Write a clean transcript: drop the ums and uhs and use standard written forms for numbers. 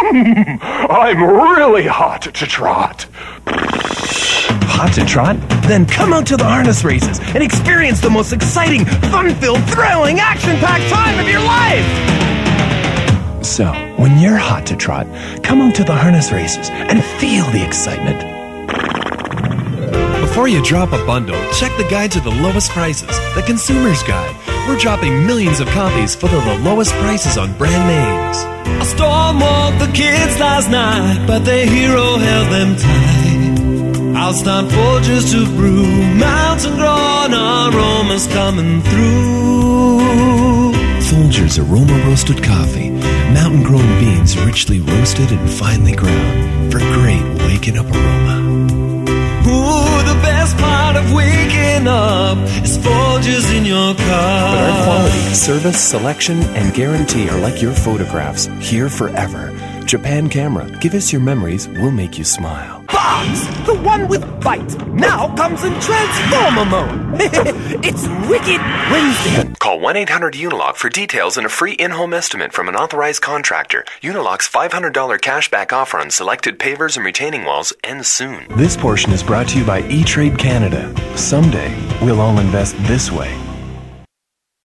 I'm really hot to trot. Hot to trot? Then come out to the harness races and experience the most exciting, fun-filled, thrilling, action-packed time of your life! So, when you're hot to trot, come out to the harness races and feel the excitement. Before you drop a bundle, check the guide to the lowest prices, the Consumer's Guide. We're dropping millions of copies for the lowest prices on brand names. I storm-walked the kids last night, but their hero held them tight. I'll start Folgers to brew, mountain grown aromas coming through. Folgers Aroma Roasted Coffee. Mountain grown beans richly roasted and finely ground for great waking up aroma. Ooh, the best part of waking up is Folgers in your car. But our quality, service, selection, and guarantee are like your photographs, here forever. Japan Camera. Give us your memories, we'll make you smile. Box! The one with bite! Now comes in Transformer mode! It's Wicked Wednesday! Call 1-800-UNILOC for details and a free in-home estimate from an authorized contractor. Uniloc's $500 cashback offer on selected pavers and retaining walls ends soon. This portion is brought to you by E-Trade Canada. Someday, we'll all invest this way.